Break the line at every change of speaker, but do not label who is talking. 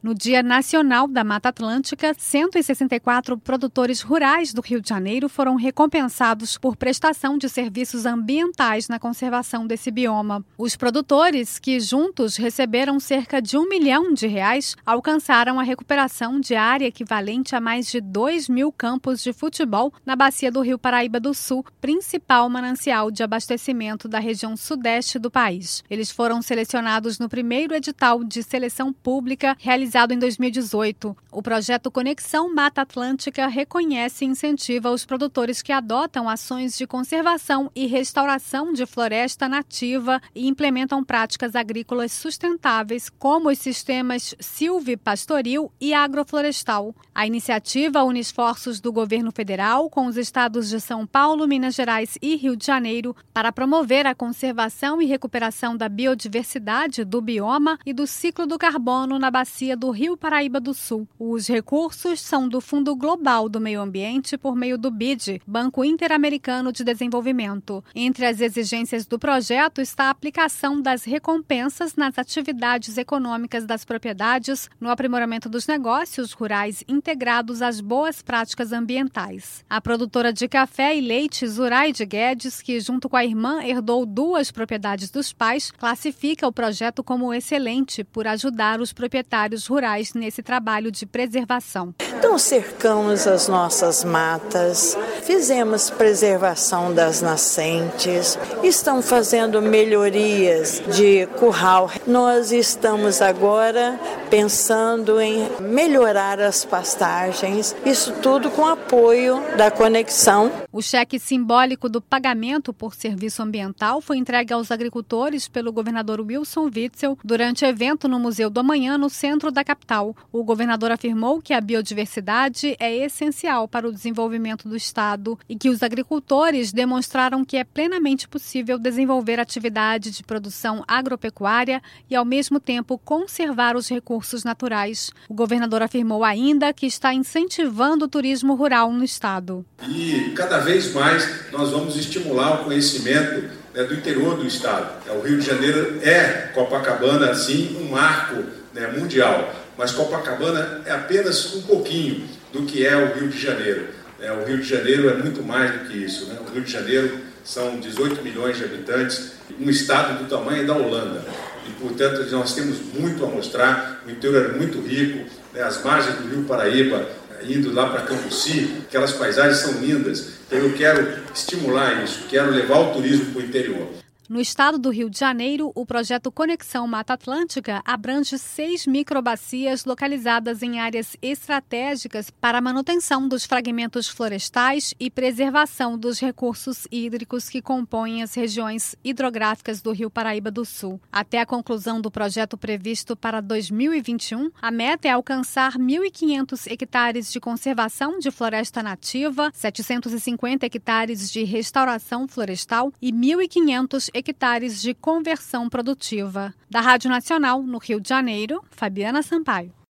No Dia Nacional da Mata Atlântica, 164 produtores rurais do Rio de Janeiro foram recompensados por prestação de serviços ambientais na conservação desse bioma. Os produtores, que juntos receberam cerca de R$1 milhão, alcançaram a recuperação de área equivalente a mais de 2.000 campos de futebol na bacia do Rio Paraíba do Sul, principal manancial de abastecimento da região sudeste do país. Eles foram selecionados no primeiro edital de seleção pública realizado em 2018. O projeto Conexão Mata Atlântica reconhece e incentiva os produtores que adotam ações de conservação e restauração de floresta nativa e implementam práticas agrícolas sustentáveis, como os sistemas silvipastoril e agroflorestal. A iniciativa une esforços do governo federal com os estados de São Paulo, Minas Gerais e Rio de Janeiro para promover a conservação e recuperação da biodiversidade do bioma e do ciclo do carbono na bacia do Rio Paraíba do Sul. Os recursos são do Fundo Global do Meio Ambiente por meio do BID, Banco Interamericano de Desenvolvimento. Entre as exigências do projeto está a aplicação das recompensas nas atividades econômicas das propriedades, no aprimoramento dos negócios rurais integrados às boas práticas ambientais. A produtora de café e leite Zuraide Guedes, que junto com a irmã herdou 2 propriedades dos pais, classifica o projeto como excelente por ajudar os proprietários rurais nesse trabalho de preservação.
Então cercamos as nossas matas, fizemos preservação das nascentes, estão fazendo melhorias de curral. Nós estamos agora pensando em melhorar as pastagens, isso tudo com apoio da Conexão.
O cheque simbólico do pagamento por serviço ambiental foi entregue aos agricultores pelo governador Wilson Witzel durante evento no Museu do Amanhã, no centro da capital. O governador afirmou que a biodiversidade é essencial para o desenvolvimento do estado e que os agricultores demonstraram que é plenamente possível desenvolver atividade de produção agropecuária e, ao mesmo tempo, conservar os recursos naturais. O governador afirmou ainda que está incentivando o turismo rural no estado.
E cada vez mais nós vamos estimular o conhecimento do interior do estado. O Rio de Janeiro é, Copacabana, sim, um marco mundial, mas Copacabana é apenas um pouquinho do que é o Rio de Janeiro. O Rio de Janeiro é muito mais do que isso. O Rio de Janeiro são 18 milhões de habitantes, um estado do tamanho da Holanda. E, portanto, nós temos muito a mostrar. O interior é muito rico, as margens do Rio Paraíba, indo lá para Cambuci, aquelas paisagens são lindas. Então eu quero estimular isso, quero levar o turismo para o interior.
No estado do Rio de Janeiro, o projeto Conexão Mata Atlântica abrange 6 microbacias localizadas em áreas estratégicas para a manutenção dos fragmentos florestais e preservação dos recursos hídricos que compõem as regiões hidrográficas do Rio Paraíba do Sul. Até a conclusão do projeto previsto para 2021, a meta é alcançar 1.500 hectares de conservação de floresta nativa, 750 hectares de restauração florestal e 1.500 hectares de conversão produtiva. Da Rádio Nacional, no Rio de Janeiro, Fabiana Sampaio.